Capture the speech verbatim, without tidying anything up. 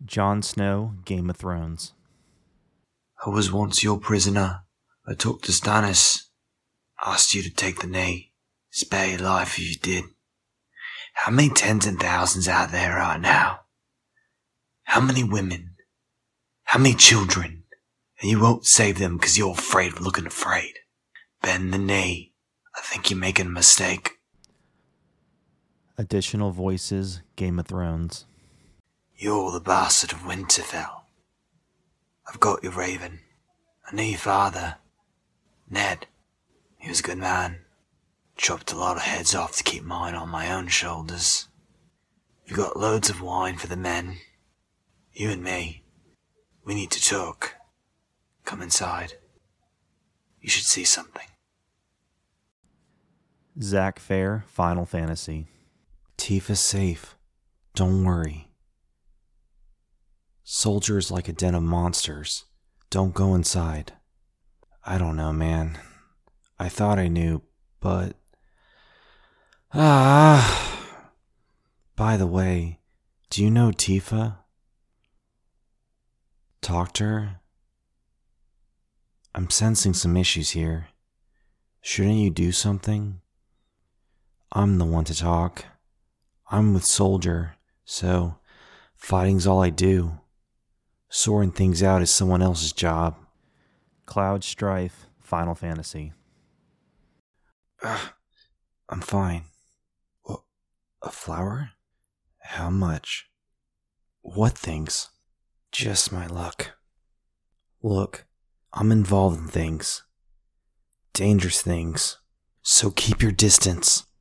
Jon Snow, Game of Thrones. I was once your prisoner. I talked to Stannis. Asked you to take the knee. Spare your life if you did. How many tens and thousands out there are now? How many women? How many children? And you won't save them because you're afraid of looking afraid. Bend the knee. I think you're making a mistake. Additional voices, Game of Thrones. You're the bastard of Winterfell. I've got your raven. I knew your father. Ned. He was a good man. Chopped a lot of heads off to keep mine on my own shoulders. We've got loads of wine for the men. You and me. We need to talk. Come inside. You should see something. Zach Fair, Final Fantasy. Tifa's safe. Don't worry. Soldier's like a den of monsters. Don't go inside. I don't know, man. I thought I knew, but... Ah. By the way, do you know Tifa? Talk to her? I'm sensing some issues here. Shouldn't you do something? I'm the one to talk. I'm with Soldier, so fighting's all I do. Sorting things out is someone else's job. Cloud Strife, Final Fantasy. Ugh, I'm fine. What? A flower? How much? What things? Just my luck. Look, I'm involved in things. Dangerous things. So keep your distance.